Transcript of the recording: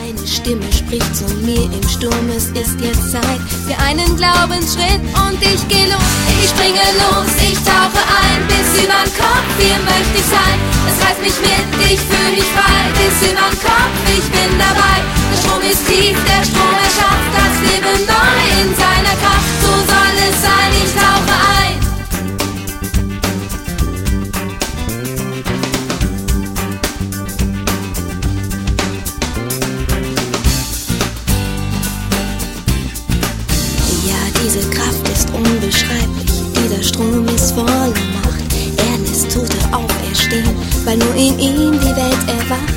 Eine Stimme spricht zu mir im Sturm, es ist jetzt Zeit für einen Glaubensschritt und ich geh los. Ich springe los, ich tauche ein, bis übern Kopf, hier möchte ich sein. Es reißt mich mit, ich fühl mich frei, bis übern Kopf, ich bin dabei. Der Strom ist tief, der Strom erschafft das Leben neu in seiner Kraft. So soll es sein, ich tauche ein. Diese Kraft ist unbeschreiblich, dieser Strom ist voller Macht. Er lässt Tote auferstehen, weil nur in ihm die Welt erwacht.